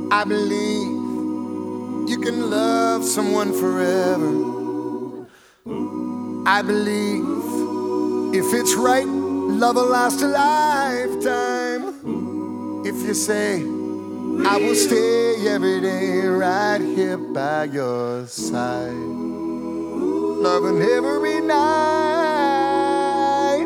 I believe you can love someone forever. I believe if it's right, love will last a lifetime. If you say, I will stay every day right here by your side, loving every night.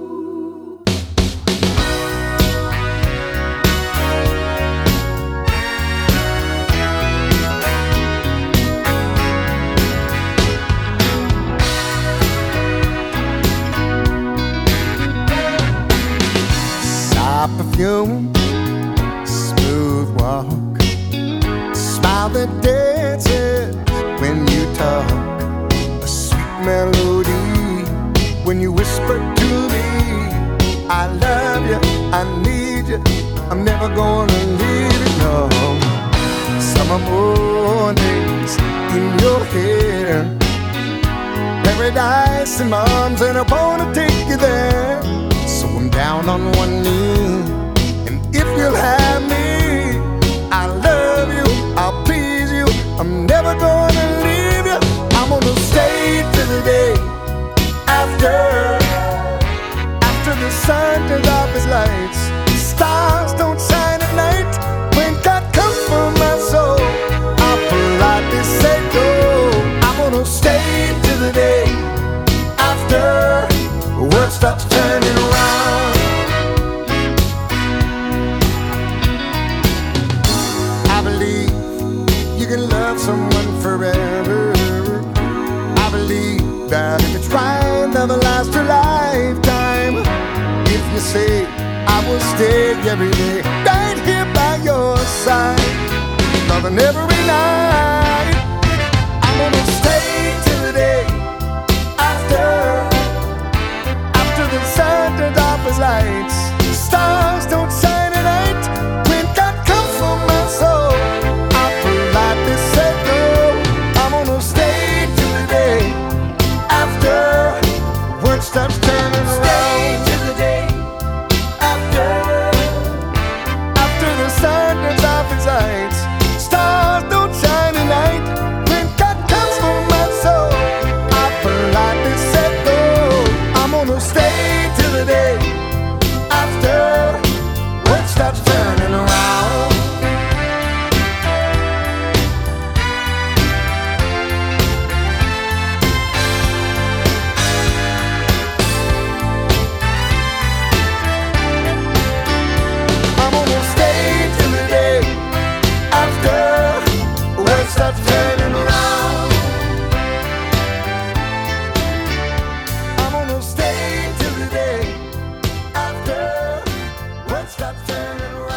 Soft perfume, smooth walk, smile that dances when you talk, a sweet melody when you whisper to me, I love you, I need you, I'm never gonna leave you, no. Summer mornings in your hair, paradise in my arms, and I wanna take you there. So I'm down on one knee, and if you'll have me, I love you, I'll please you, I'm never gonna leave you. I'm gonna stay till the day after the sun turns off its lights. Stars don't shine at night. When God comes for my soul, I'll politely say no. I'm gonna stay till the day after the world stops turning around. I believe you can love someone forever. I believe that if it's right, love will last a lifetime. If you say, I will stay every day right here by your side, loving every night. I'm gonna stay till the day after the sun turns off its lights. Stars don't shine at night. When God comes for my soul, I politely say no. I'm gonna stay till the day after world stops turning around. Stay till the day after the sun turns off its lights. Stars don't shine at night. When God comes for my soul, I politely say no. I'm gonna stay till the day after world stops turning around. I'm gonna stay till the day after world stops turning around. I'm gonna stay till the day after world stops turning around.